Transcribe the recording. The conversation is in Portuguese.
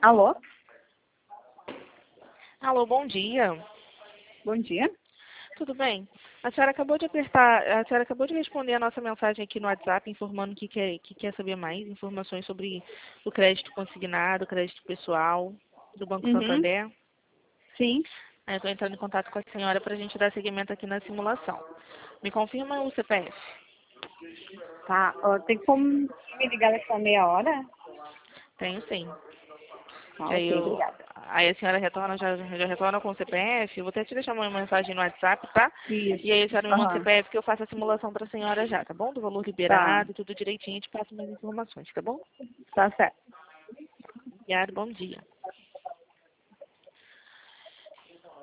Alô? Alô, bom dia. Bom dia. Tudo bem? A senhora acabou de responder a nossa mensagem aqui no WhatsApp, informando que quer saber mais informações sobre o crédito consignado, crédito pessoal do Banco Uhum. Santander. Sim. Eu estou entrando em contato com a senhora para a gente dar seguimento aqui na simulação. Me confirma o CPF? Tá. Tem como me ligar daqui a meia hora? Tenho sim. Tá, Que ok, obrigada. aí a senhora retorna, já retorna com o CPF. Eu vou até te deixar uma mensagem no WhatsApp, tá? Isso. E aí a senhora me manda o Aham. CPF que eu faço a simulação para a senhora já, tá bom? Do valor Tá. liberado e tudo direitinho, eu te passo mais informações, tá bom? Tá certo. Obrigada, bom dia.